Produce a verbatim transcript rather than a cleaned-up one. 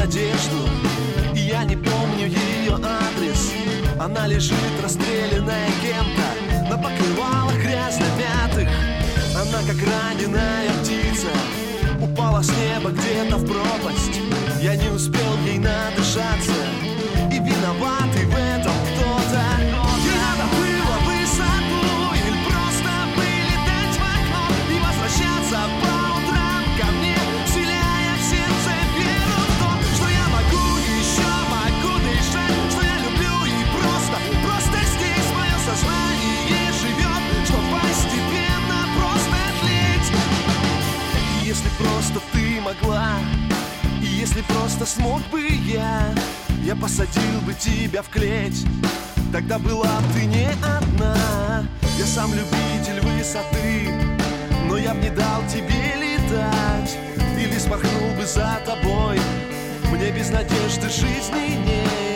надежду, и я не помню ее адрес. Она лежит расстрелянная кем-то на покрывалах грязно-мятых. Она как раненая птица упала с неба где-то в пропасть. Я не успел ей надышаться, и виноватый в этом кто-то. Не надо было высоту или просто вылетать в окно и возвращаться по утрам ко мне, вселяя в сердце веру в то, что я могу, еще могу дышать, что я люблю и просто, просто здесь мое сознание живет, что постепенно просто тлеть. И если просто ты могла, и если просто смог бы я, я посадил бы тебя в клеть. Тогда была б ты не одна. Я сам любитель высоты, но я б не дал тебе летать. Или смахнул бы за тобой. Мне без надежды жизни нет.